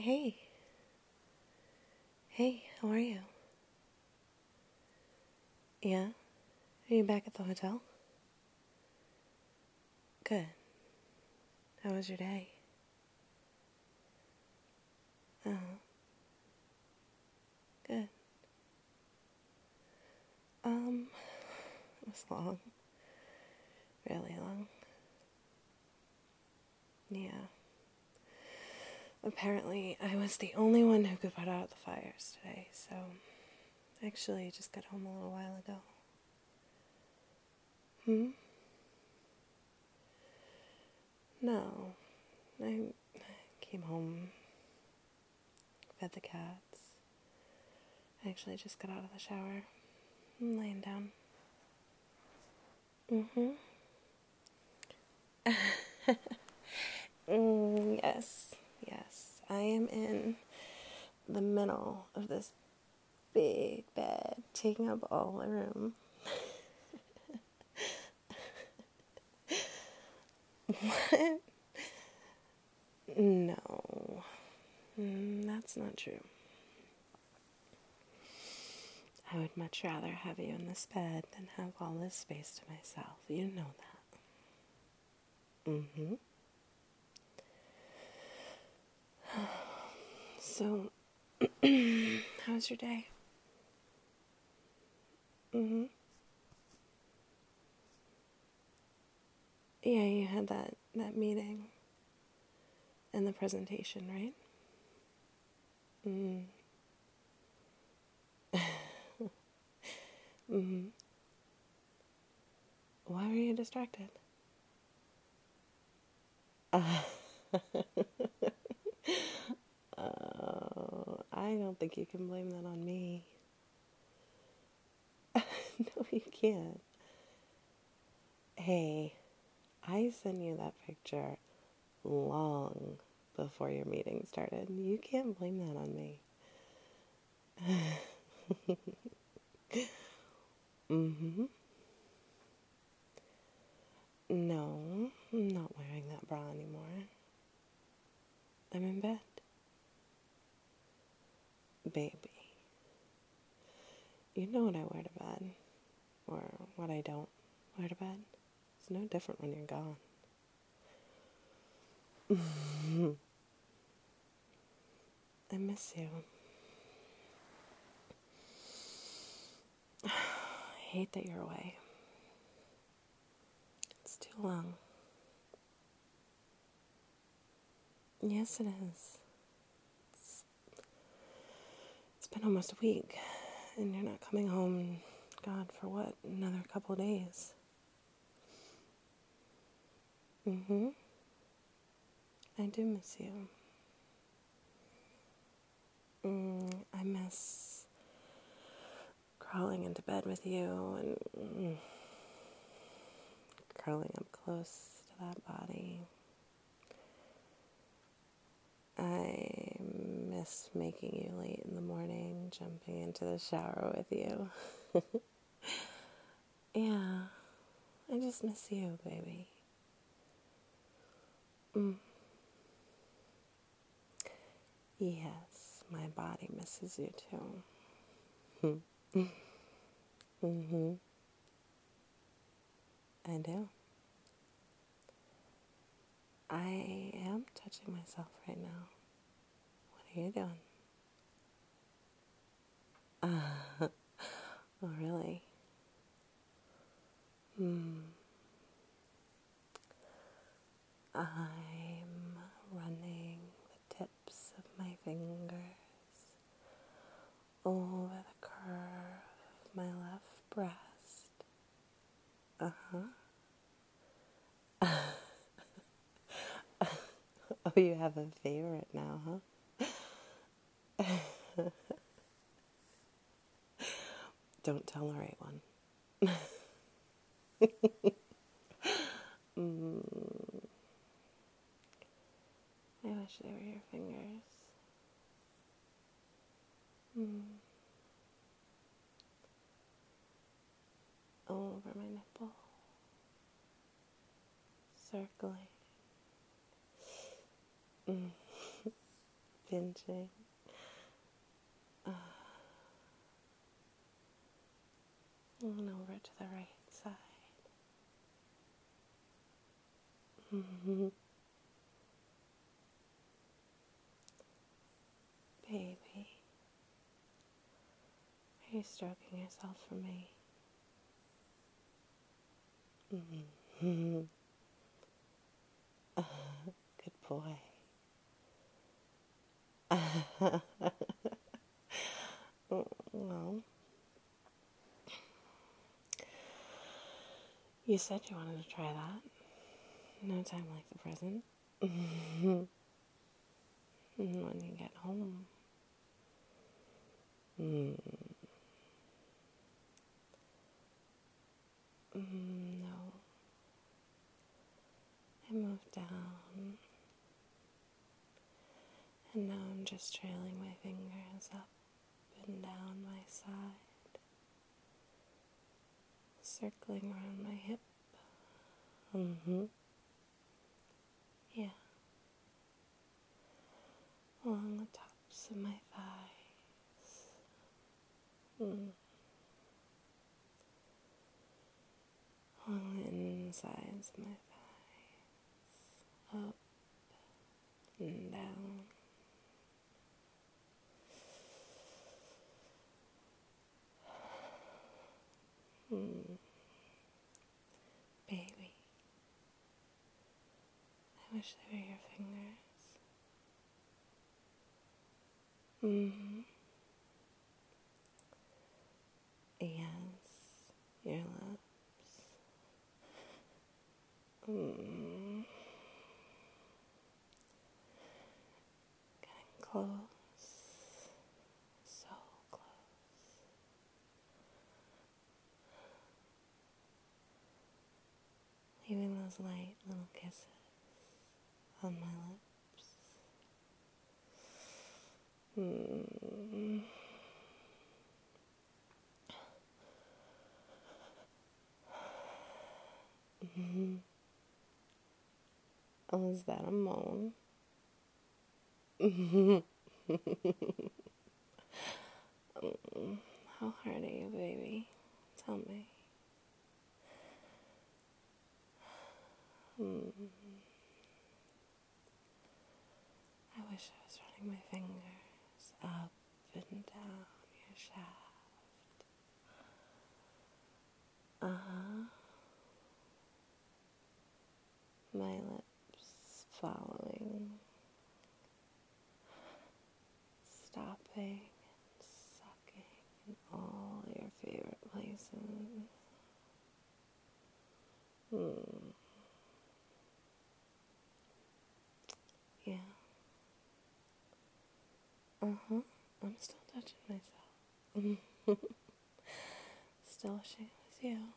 Hey. Hey, how are you? Yeah? Are you back at the hotel? Good. How was your day? Oh, good. It was long. Really long. Yeah. Apparently, I was the only one who could put out the fires today, so actually I just got home a little while ago. No. I came home, fed the cats. I actually just got out of the shower. I'm laying down. Yes. Yes. I am in the middle of this big bed, taking up all the room. What? No. That's not true. I would much rather have you in this bed than have all this space to myself. You know that. So, how's your day? Yeah, you had that meeting and the presentation, right? Why were you distracted? I don't think you can blame that on me. No, you can't. Hey, I sent you that picture long before your meeting started. You can't blame that on me. No, I'm not wearing that bra anymore. I'm in bed. Baby. You know what I wear to bed. Or what I don't wear to bed. It's no different when you're gone. I miss you. I hate that you're away. It's too long. Yes, it is. It's been almost a week, and you're not coming home, God, for what, another couple of days? I do miss you. I miss crawling into bed with you and curling up close to that body. I miss making you late in the morning, jumping into the shower with you. Yeah, I just miss you, baby. Yes, my body misses you too. I do. I am touching myself right now. What are you doing? Oh, really? I'm running the tips of my fingers over the curve of my left breast. Oh, you have a favorite now, huh? Don't tell the right one. I wish they were your fingers. Over my nipple. Circling. pinching. And over to the right side. Baby, are you stroking yourself for me? Good boy. Well, you said you wanted to try that. No time like the present. When you get home. No. I moved down. And now I'm just trailing my fingers up and down my side. Circling around my hip. Yeah. Along the tops of my thighs. Along the insides of my thighs. Up and down. Baby, I wish they were your fingers. Yes, your lips. Getting close, so close. Leaving those light little kisses on my lips. Oh, is that a moan? How hard are you, baby? Tell me. I wish I was running my fingers up and down your shaft. My lips following, stopping and sucking in all your favorite places. Yeah. I'm still touching myself. Still wishing it was you.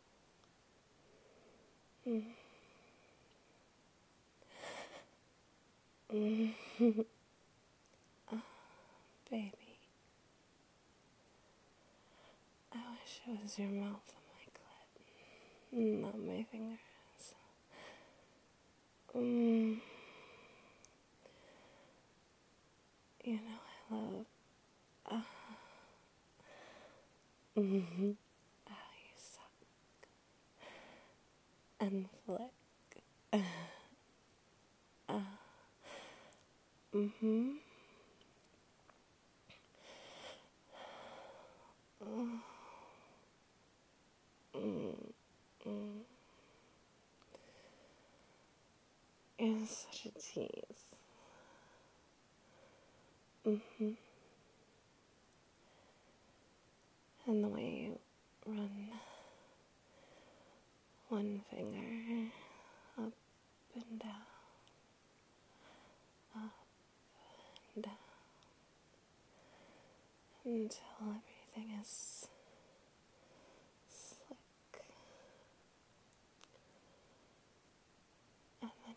Baby, I wish it was your mouth on my clit, not my fingers. You know I love how you suck and flick. You're such a tease. And the way you run one finger up and down, up and down, until everything is slick. And then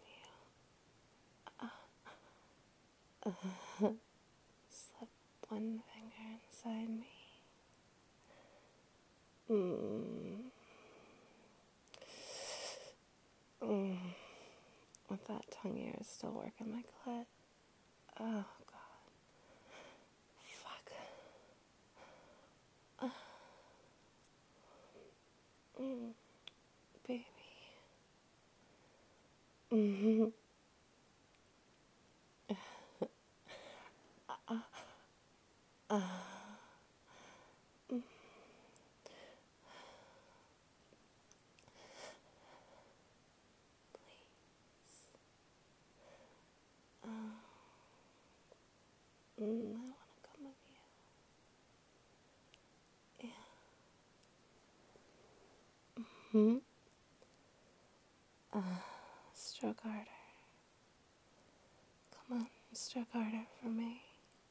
you slip one finger inside me. With that tongue of yours still working my clit. Oh, God. I want to come with you. Yeah. Stroke harder. Come on, stroke harder for me.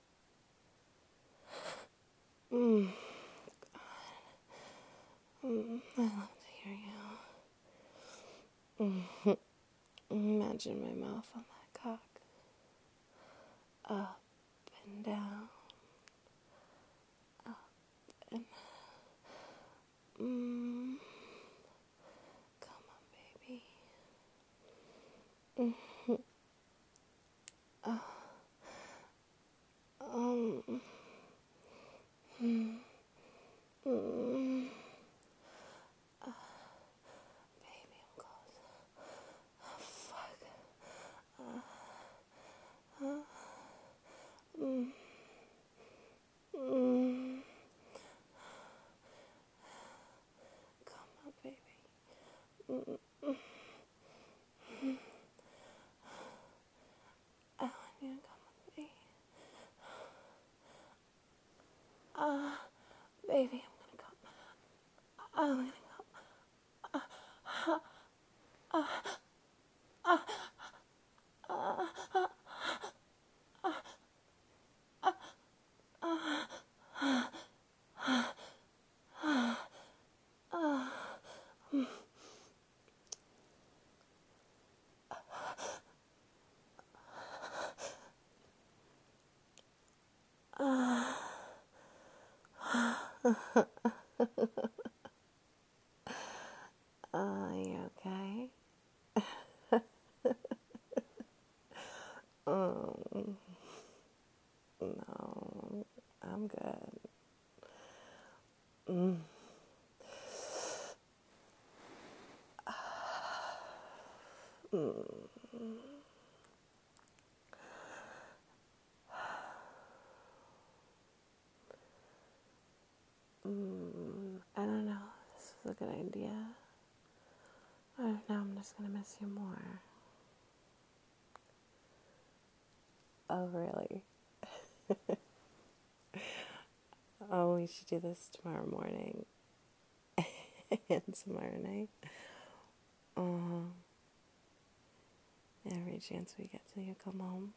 I love to hear you. Imagine my mouth on that cock. Up and down. Up and come on, baby. Baby, I'm close. Oh, fuck. Come on, baby. I want you to come with me. Baby, I'm gonna come. I'm gonna you okay? No, I'm good. I don't know if this is a good idea. Or if now I'm just gonna miss you more. Oh, really? Oh, we should do this tomorrow morning. And tomorrow night. Every chance we get till you come home.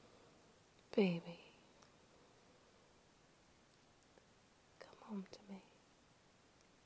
Baby, come home to me.